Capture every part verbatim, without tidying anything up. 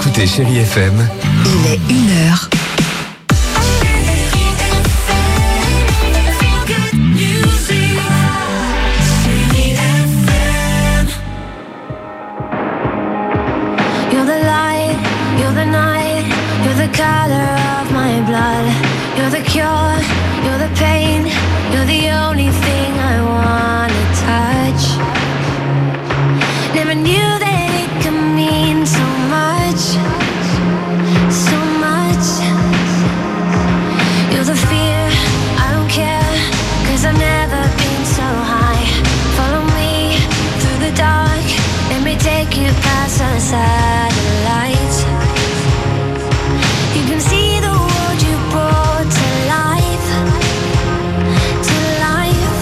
écoutez Chérie F M. Il est une heure. You're the light, you're the night, you're the color of my blood. You're the cure, you're the pain, you're the only thing I wanna touch. Never knew that it could mean so much, so much. You're the fear, I don't care, cause I've never been so high. Follow me through the dark, let me take you past the satellites. You can see the world you brought to life, to life.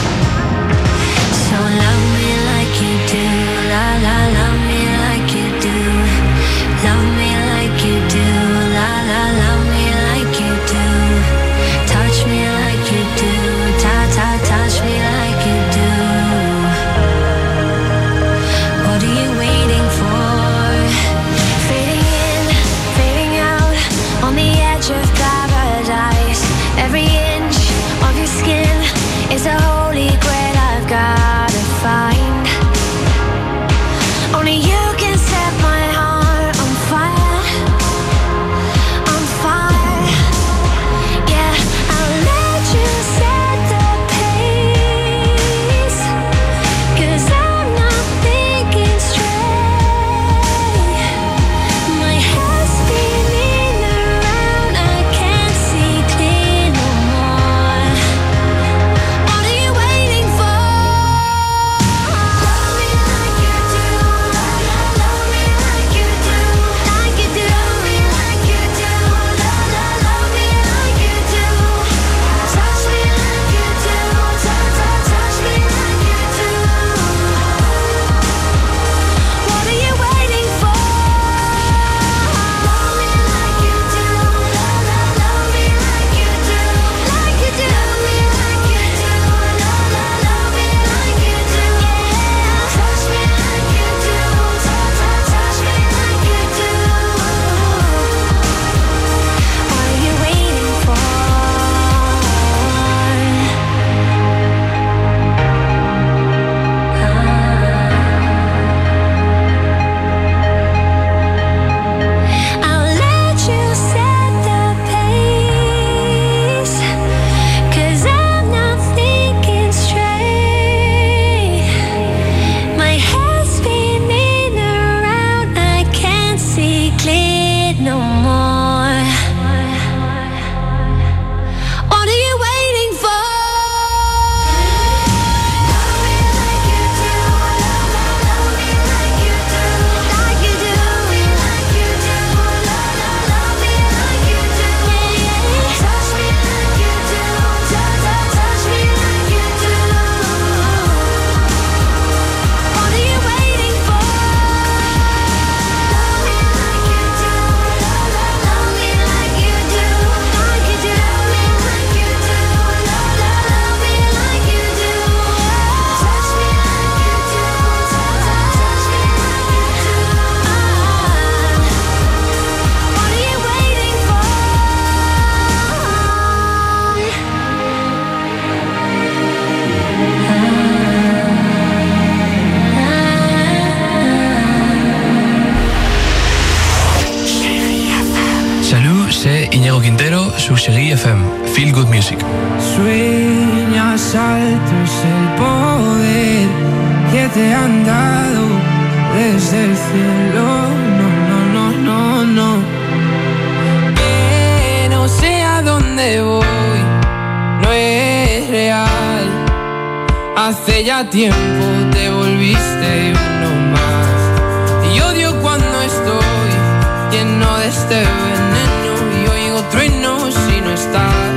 So love me like you do, la la, love me like you do. Love me like you do, la la, love me like you do. Touch me like you do, ta ta, touch me like you do. What are you waiting for? Fading in, fading out, on the edge of paradise. Every inch of your skin is a holy grail I've gotta find. Only you can set my heart on fire, on fire. Yeah, I'll let you set the pace, cause I'm not thinking straight. My head's spinning around, I can't see clear no more. What are you waiting for? Love me like you do, love me like you do, like you do. Love me like you do, love, love, love me like you do. Touch me like you do, touch, touch, touch me like you do. What are you waiting for? Love me like you do, love, love, love me like you do, like you do. Love me like you do, love, love, love me like you do. Yeah, touch me like you do, touch, touch, touch me like you do. What are you waiting for? I'll let you set the pace, cause I'm not thinking straight. My head's spinning around, I can't see clear no more. What are you waiting for? Love me like you do, love, love, love me like you do, like you do. Love me like you do, love, love, love me like you do. Yeah, yeah. Touch me like you do, touch, touch, touch me like you do. What are you waiting for? Love me like you do, love, love, love me like you do, like you do. Love me like you do, love, love, love me like you do. Touch me like you do, touch, touch, touch me like you do. What are you waiting for? Salut, c'est Iñigo Quintero su Chérie F M. Feel Good Music. Sueñas alto es el poder que te han dado desde el cielo. No, no, no, no, no. Que no sé a dónde voy, no es real. Hace ya tiempo te volviste uno más. Y odio cuando estoy lleno de este veneno y oigo truenos si no estás.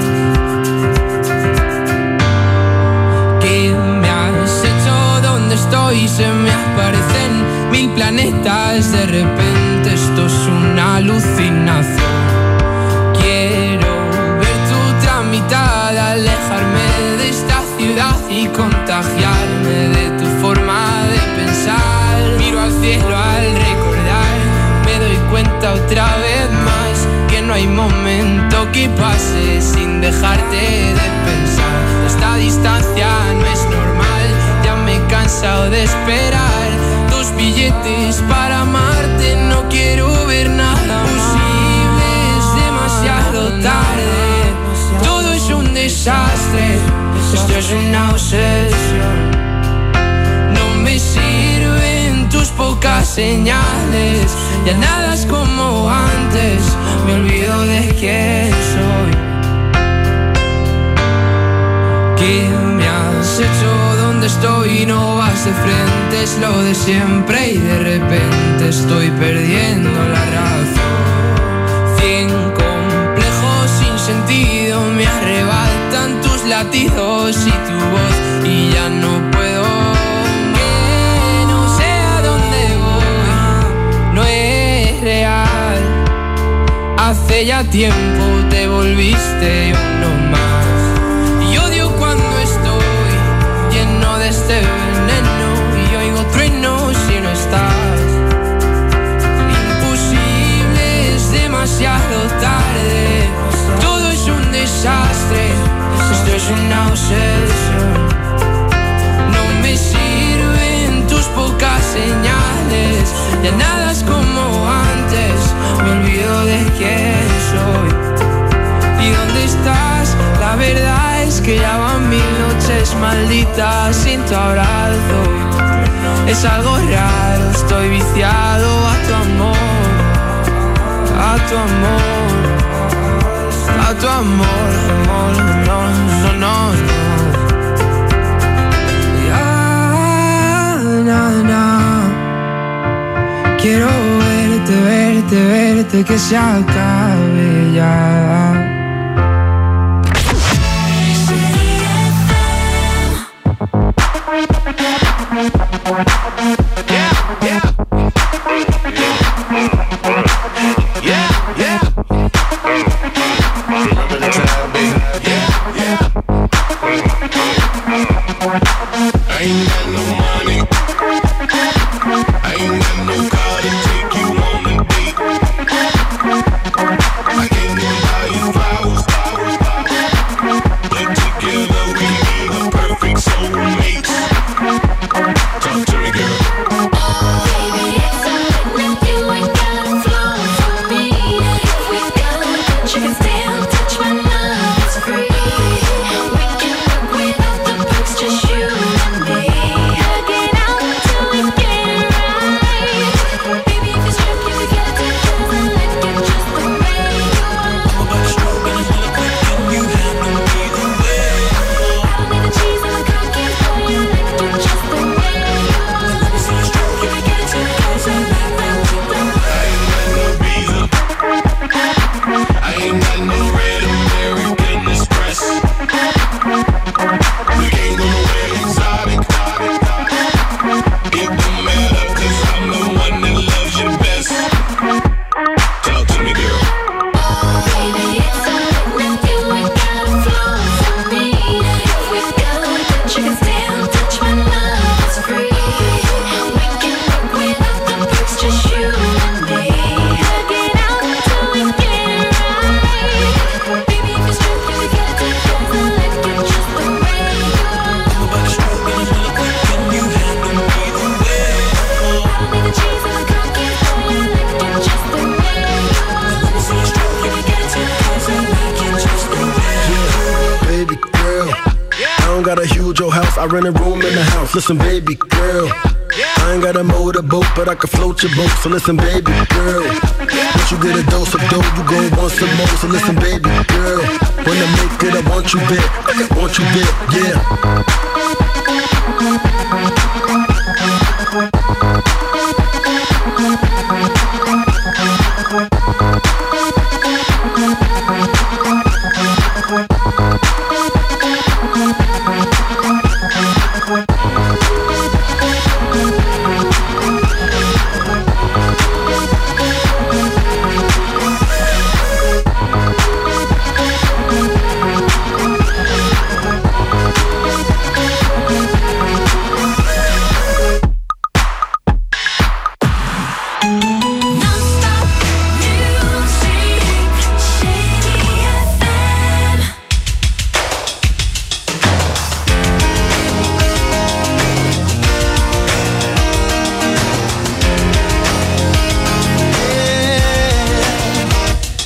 ¿Qué me has hecho? ¿Dónde estoy? Se me aparecen mil planetas. De repente esto es una alucinación. Quiero ver tu otra mitad, alejarme de esta ciudad y contagiarme de tu forma de pensar. Miro al cielo al recordar, me doy cuenta cuenta otra vez más que no hay momento que pase sin dejarte de pensar. Esta distancia no es normal, ya me he cansado de esperar tus billetes para amarte. No quiero ver nada posible, es demasiado tarde. Todo es un desastre, esto es una obsesión. No me sirven tus pocas señales, ya nada es como antes, me olvido de quién soy. ¿Qué me has hecho? ¿Dónde estoy? No vas de frente, es lo de siempre y de repente estoy perdiendo la razón. Cien complejos sin sentido me arrebatan tus latidos y tu voz y ya no puedo. Que no sé a dónde voy, no es real. Hace ya tiempo te volviste uno más. Y odio cuando estoy lleno de este veneno y oigo truenos si no estás. Imposible, es demasiado tarde. Todo es un desastre, esto es una obsesión. No me sirven tus pocas señales, ya nada es como antes, me olvido de quién soy. ¿Y dónde estás? La verdad es que ya van mil noches malditas sin tu abrazo. Es algo raro, estoy viciado a tu amor, a tu amor, a tu amor, amor, no, no, no, no. Ya, na, na. Quiero verte, verte, verte, que se acabe ya. I rent a room in the house. Listen, baby girl, I ain't got a motorboat, but I can float your boat. So listen, baby girl, once you get a dose of dough, you go want some more. So listen, baby girl, when I make it, I want you there. I want you there, yeah.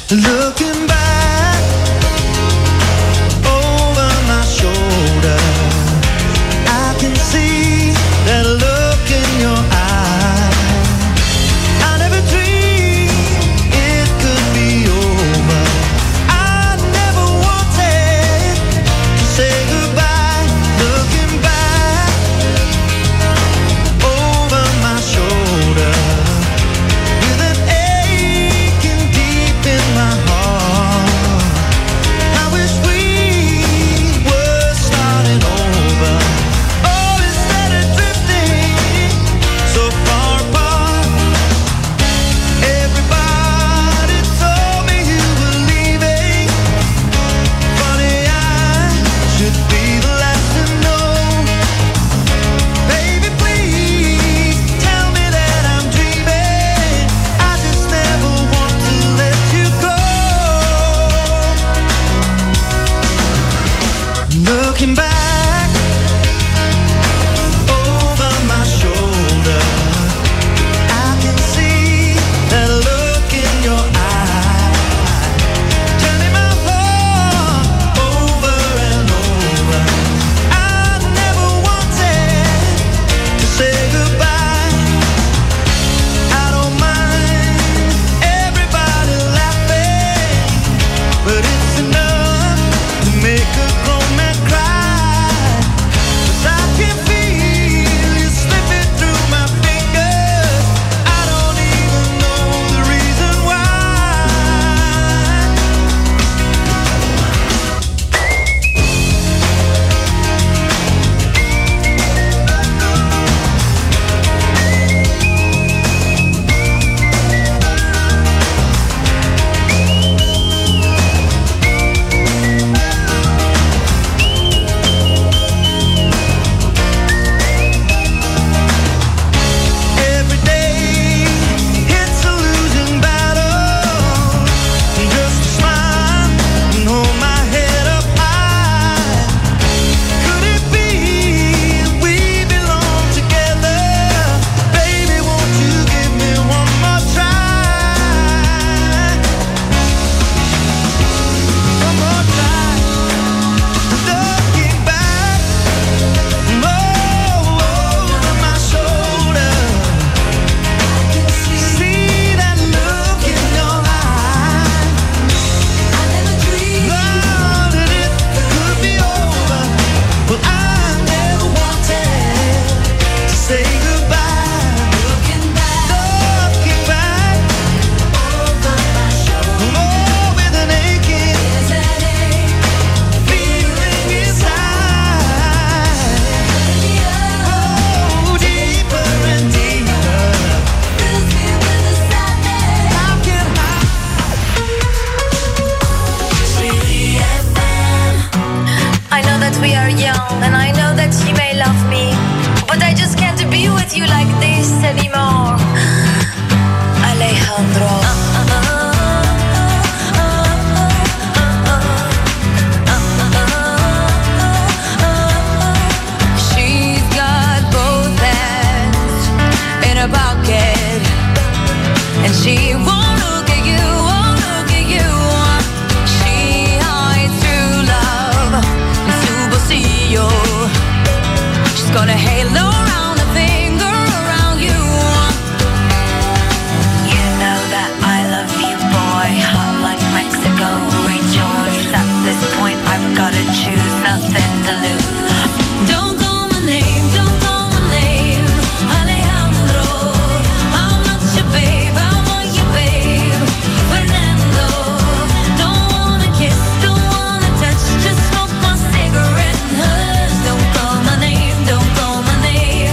Looking back over my shoulder, I can see that look in your eye. I never dreamed it could be over. I never wanted to say goodbye. Looking back over my shoulder, with an aching deep in my heart. I wish we were starting over. Oh, instead of drifting so far apart. Everybody told me you were leaving. Funny, I should be the last to know. Baby, please tell me that I'm dreaming. I just never want to let you go. Looking back over my shoulder, I can see that look in your eye, turning my heart over and over. I never wanted to say goodbye. I don't mind everybody laughing, but it's enough to make a grown man cry. 'Cause I can feel you slipping through my fingers. I don't even know the reason why. Every day it's a losing battle. Just a smile and hold my head up high. Could it be we belong together? Baby, won't you give me one more try? One more try. Looking back over my shoulder, see that look in your eye. I never dreamed that it could be over. Well, I never wanted to say goodbye. Looking back, looking back over my shoulder, oh, with an aching feeling inside. Oh, deeper and deeper. How can I? I know that we are young, and I know that you may love me, but I just can't be with you like this anymore, Alejandro. She's got both hands in her pocket, and she won't look at you, won't look at you. She hides true love in supercio. She's got a halo around her finger, around you. You know that I love you, boy, hot like Mexico. Rejoice, at this point I've gotta choose, nothing to lose. Don't call my name, don't call my name, Alejandro. I'm not your babe, I want you, babe. Fernando, don't wanna kiss, don't wanna touch, just smoke my cigarette and hush. Don't call my name, don't call my name,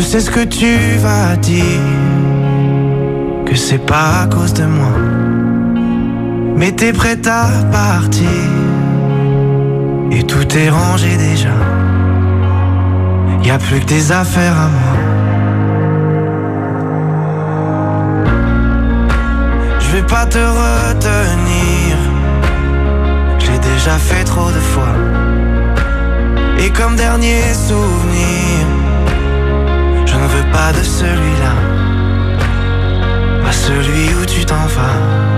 Je sais ce que tu vas dire, que c'est pas à cause de moi. Mais t'es prête à partir, et tout est rangé déjà. Y'a plus que des affaires à moi. Je vais pas te retenir, j'ai déjà fait trop de fois. Et comme dernier souvenir, je ne veux pas de celui-là, pas celui où tu t'en vas.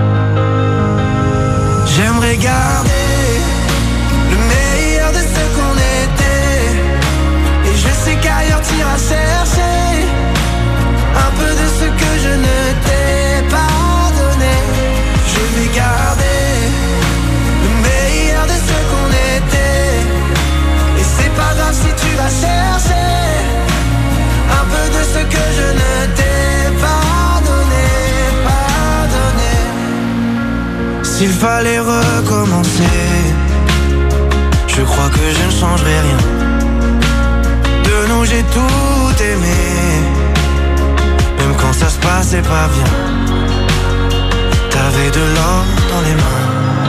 J'aimerais garder le meilleur de ce qu'on était, et je sais qu'ailleurs t'iras chercher un peu de ce que je ne t'ai pas donné. Je vais garder le meilleur de ce qu'on était, et c'est pas grave si tu vas chercher un peu de ce que je ne t'ai pas donné, pas donné. S'il fallait recommencer, je crois que je ne changerai rien. De nous j'ai tout aimé, même quand ça se passait pas bien. T'avais de l'or dans les mains.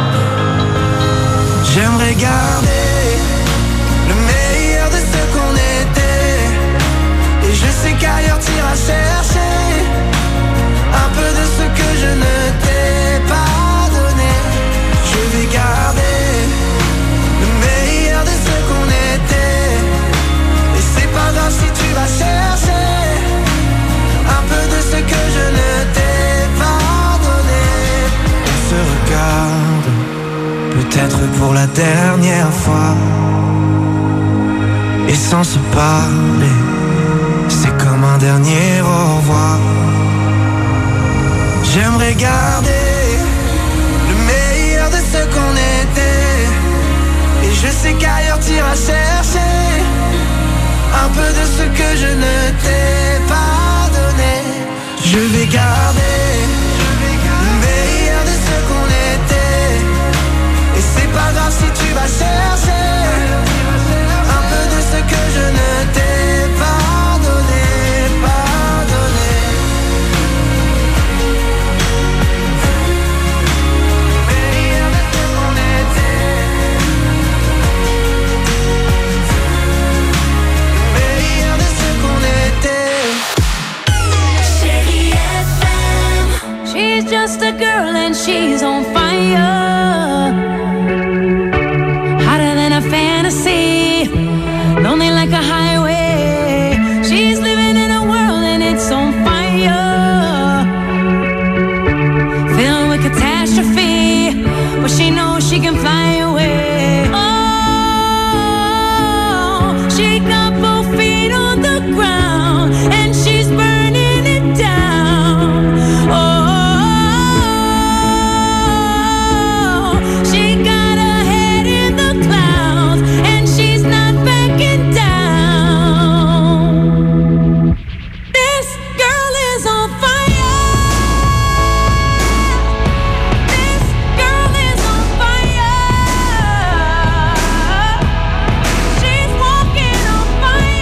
J'aimerais garder le meilleur de ce qu'on était, et je sais qu'ailleurs t'iras chercher un peu de ce que je ne t'ai pas donné. Je vais garder le meilleur de ce qu'on était, et c'est pas grave si tu vas chercher un peu de ce que je ne t'ai pas donné. On se regarde, peut-être pour la dernière fois, et sans se parler, c'est comme un dernier au revoir. J'aimerais garder le meilleur de ce qu'on était, et je sais qu'ailleurs t'iras chercher un peu de ce que je ne t'ai pas donné. Je vais garder le meilleur de ce qu'on était, et c'est pas grave si tu vas chercher un peu de ce que je ne t'ai pas donné, pas donné. Meilleur de ce qu'on était, meilleur de ce qu'on était. Chérie F M. She's just a girl and she's on fire, hotter than a fantasy, lonely like a highway. She's living in a world and it's on fire, filled with catastrophe, but she knows she can fly away. Oh, she got both feet on the ground and she's burning it down. Oh, she got her head in the clouds and she's not backing down. This girl is on fire. This girl is on fire. She's walking on fire.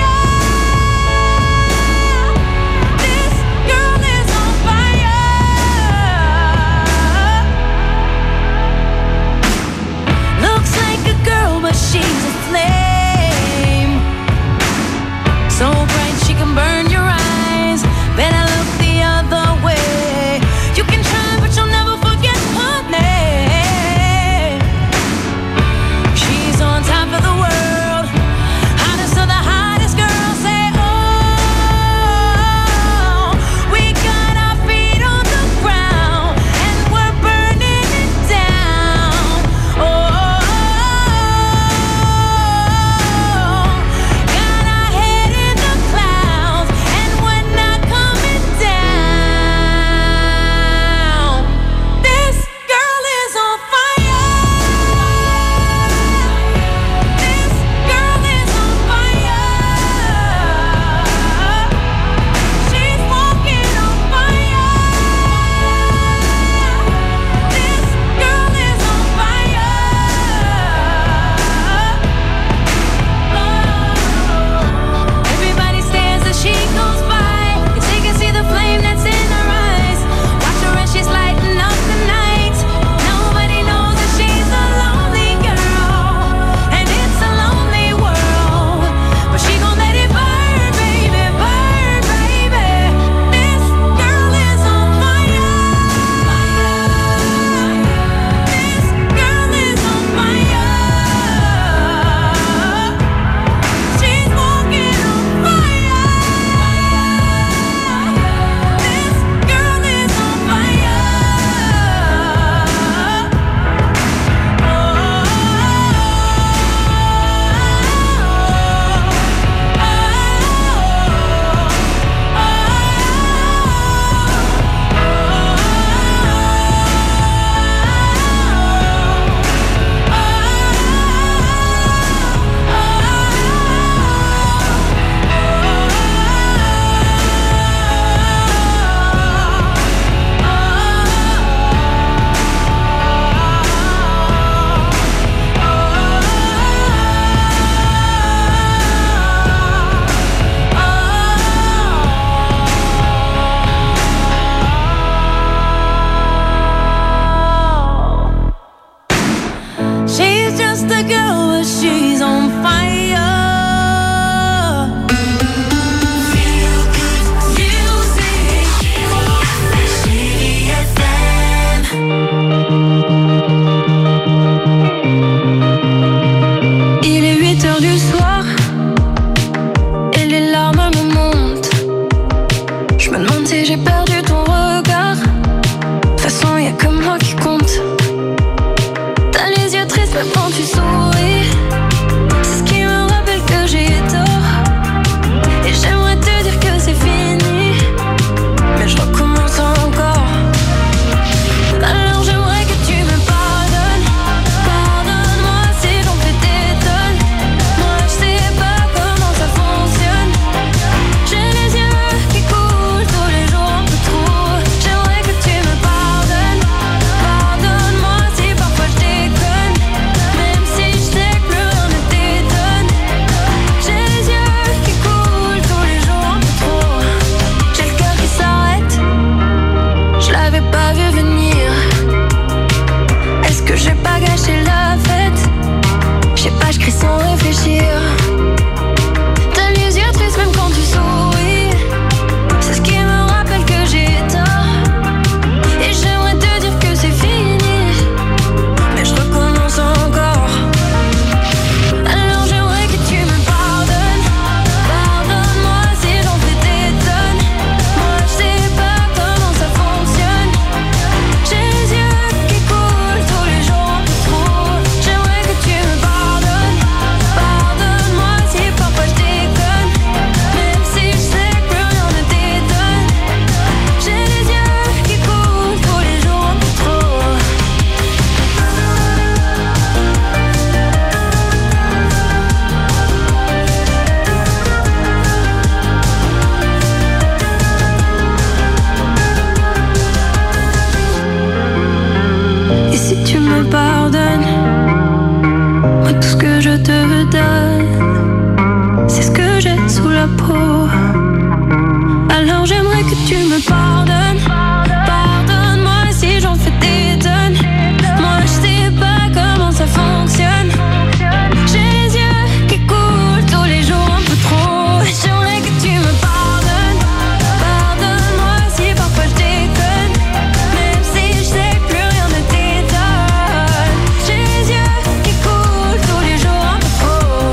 ta peau. Alors j'aimerais que tu me pardonnes. Pardonne-moi si j'en fais des tonnes. Moi je sais pas comment ça fonctionne. J'ai les yeux qui coulent tous les jours un peu trop. J'aimerais que tu me pardonnes. Pardonne-moi si parfois je déconne. Même si je sais que plus rien ne t'étonne. J'ai les yeux qui coulent tous les jours un peu trop.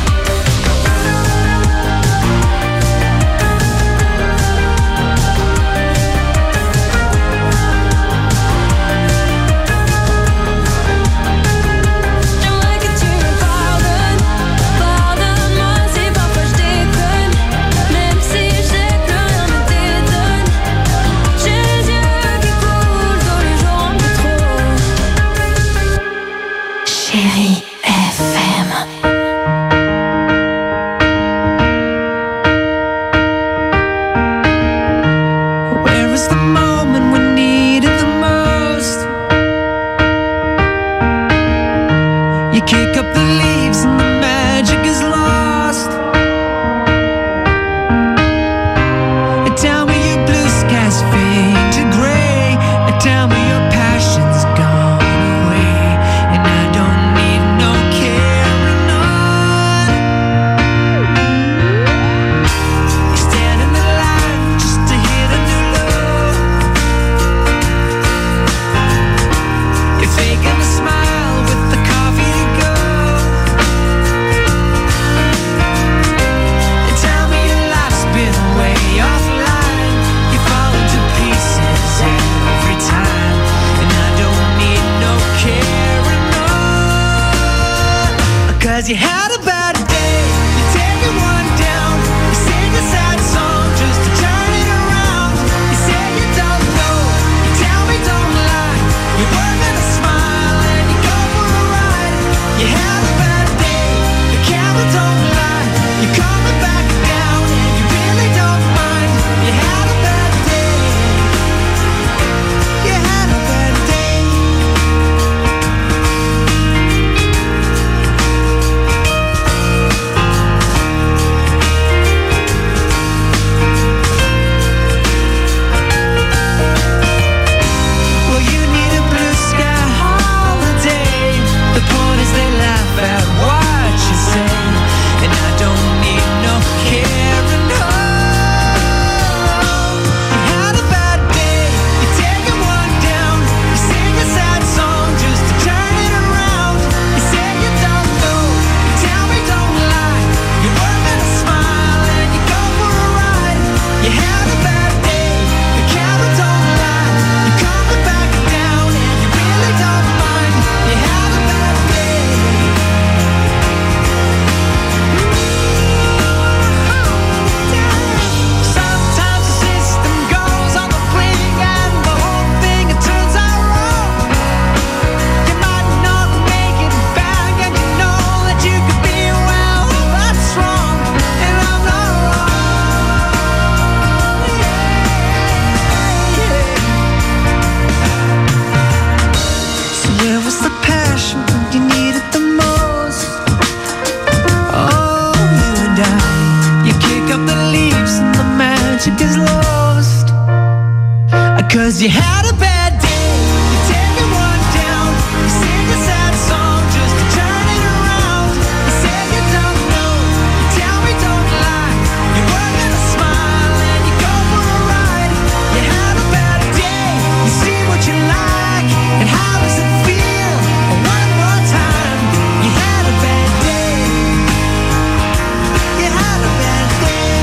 J'aimerais que tu me pardonnes. Pardonne-moi si parfois je déconne. Même si je sais que plus rien ne t'étonne. J'ai les yeux qui coulent tous les jours un peu trop. Chérie F M. Where is the moment we need it the most? You kick up the leaves and the magic is lost. And tell me your blue skies fade to gray. And tell me your passion's gone away. And I don't need no carrying on. You're standing alive just to hit a new low. You're faking a smile with the coffee to go. And tell me your life's been way offline. You fall into pieces every time. And I don't need no carrying on. Cause you had a bad day. You take it one down. You sing a sad song just to turn it around. You say you don't know. You tell me don't lie. You work at a smile and you go for a ride. You had a bad day. The camera don't lie. You're coming back down and you really don't mind. You had a bad day. You had a bad day. Well, you need a blue sky holiday. The point is they laugh at what you say. And I don't need no carrying on. You had a bad day. You take it one down. You sing a sad song just to turn it around. You say you don't know. You tell me don't lie. You work at a smile and you go for a ride. You had a bad day. The camera don't lie. You're coming back down and you really don't mind. You had a bad day. Sometimes the system goes on the blink and the whole thing it turns out wrong. You might not make it back and you know that you could be well, that's wrong. And I'm not wrong. Yeah, yeah. So where was the passion when you needed the most? Oh, you and I. You kick up the leaves and the magic is lost. Cause you had a bad day. You take it one down. You sing a sad song just to turn it around. You say you don't know. You tell me don't lie. You work at a smile and you go for a ride. You had a bad day. You see what you like. And how does it feel? One more time. You had a bad day. You had a bad day.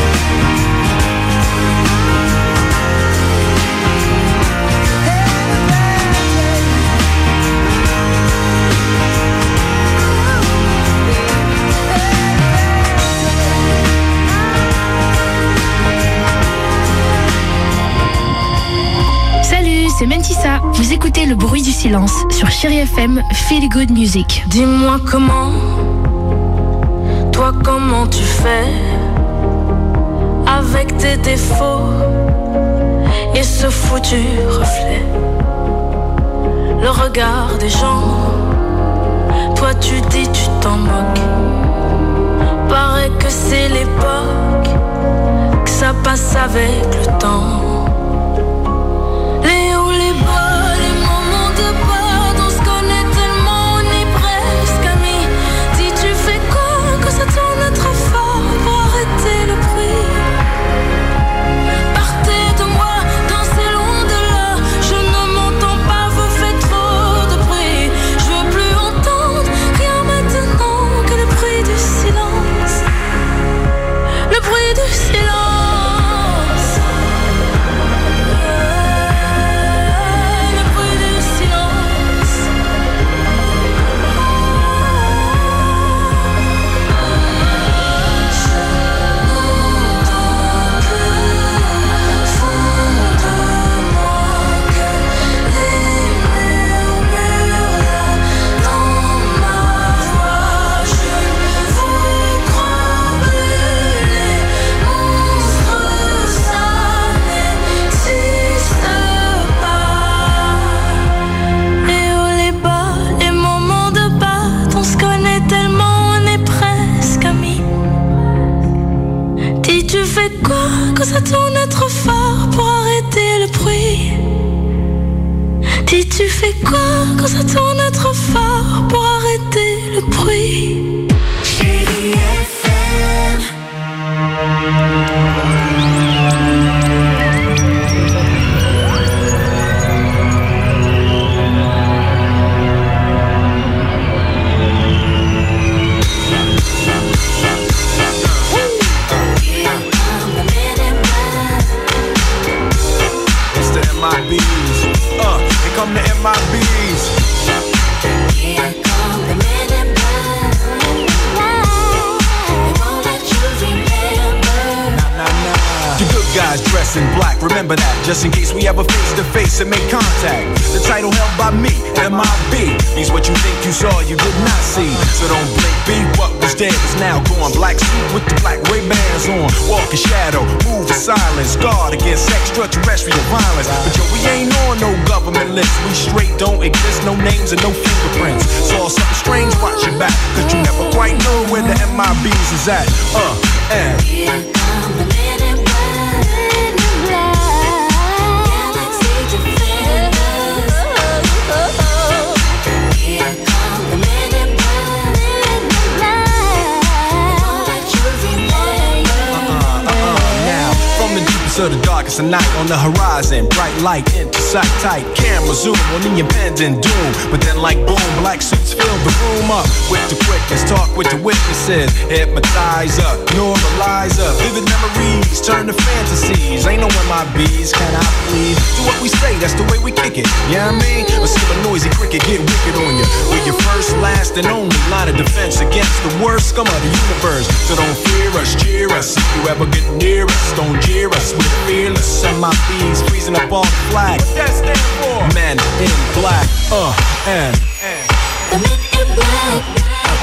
Salut, c'est Mentissa. Vous écoutez Le Bruit du Silence sur Chérie F M, Feel Good Music. Dis-moi comment, toi comment tu fais avec tes défauts et ce foutu reflet. Le regard des gens, toi tu dis tu t'en moques. Paraît que c'est l'époque tu fais quoi quand ça tourne trop fort pour arrêter le bruit? Dis tu fais quoi quand ça tourne trop fort pour arrêter le bruit? Chérie F M. Come to M I B's. Here come the men in black. They won't let you remember. Nah, nah, nah. The good guys dress in black. Remember that, just in case we ever face to face and make contact. The title held by me, M I B, means what you think you saw, you did not see. So don't blink, be what was dead is now gone. Black suit with the black Ray-Bans on. Walk in shadow, move in silence. Guard against extraterrestrial violence. But yo, we ain't on no government list. We straight don't exist, no names and no fingerprints. Saw something strange, watch your back, cause you never quite know where the M I B's is at. Uh, and here come the men in black. Men in black. Galaxy defenders. Here come the men in black. Men in black. Won't let you remember. Uh-uh, uh-uh, now, from the deepest of the darkest of night, on the horizon, bright light into sight tight. Camera zoom on the impending doom. But then like boom, black suits fill the room up with the quickness. Talk with the witnesses. Hypnotizer, normalizer. Vivid memories turn to fantasies. Ain't no M I B's, can I please? Do what we say, that's the way we kick it. Yeah, you know I mean? Or see a noisy cricket get wicked on you. We're your first, last, and only line of defense against the worst scum of the universe. So don't fear us, cheer us. If you ever get near us, don't jeer us. We're fearless. M I B's freezing up on the flag. What that stand for? Men in black. Uh, and, and. The men in black.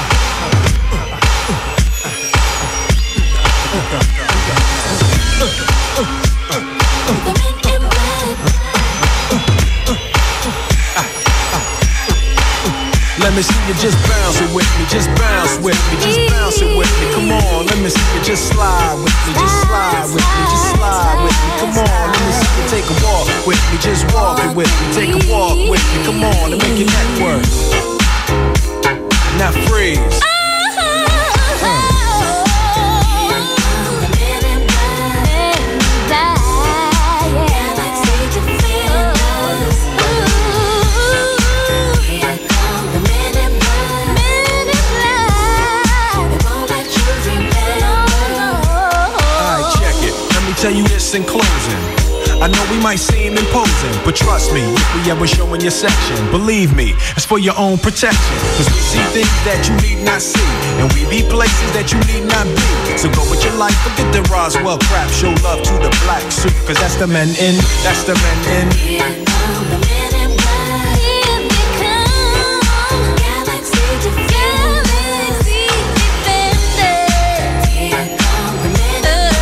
Let me see you just bounce it with me, just bounce with me, just bounce it with me. Come on, let me see you just slide with me, just slide with me, just slide with me. Come on, let me see you take a walk with me, just walk it with me, take a walk with me. Come on, and make your neck work. Now freeze. Tell you this in closing, I know we might seem imposing, but trust me, if we ever show in your section, believe me, it's for your own protection. Cause we see things that you need not see, and we be places that you need not be. So go with your life, forget the Roswell crap. Show love to the black suit, cause that's the men in, that's the men in. Here come the men in black. Here they come. Galaxy defenders. Galaxy defenders. Here come the men in black.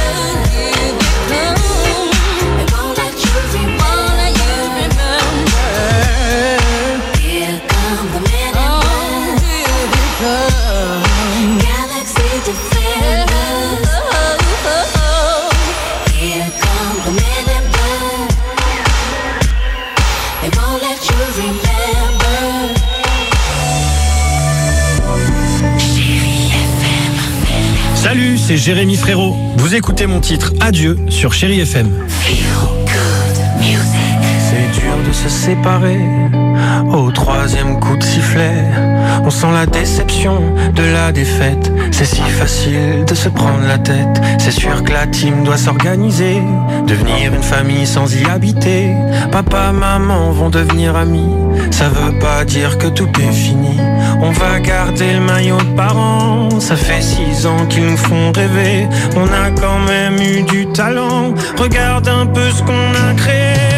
Salut, c'est Jérémy Frérot. Vous écoutez mon titre Adieu sur Chérie F M. C'est dur de se séparer au troisième coup de sifflet. On sent la déception de la défaite. C'est si facile de se prendre la tête. C'est sûr que la team doit s'organiser, devenir une famille sans y habiter. Papa, maman vont devenir amis. Ça veut pas dire que tout est fini. On va garder le maillot de parents. Ça fait six ans qu'ils nous font rêver. On a quand même eu du talent. Regarde un peu ce qu'on a créé.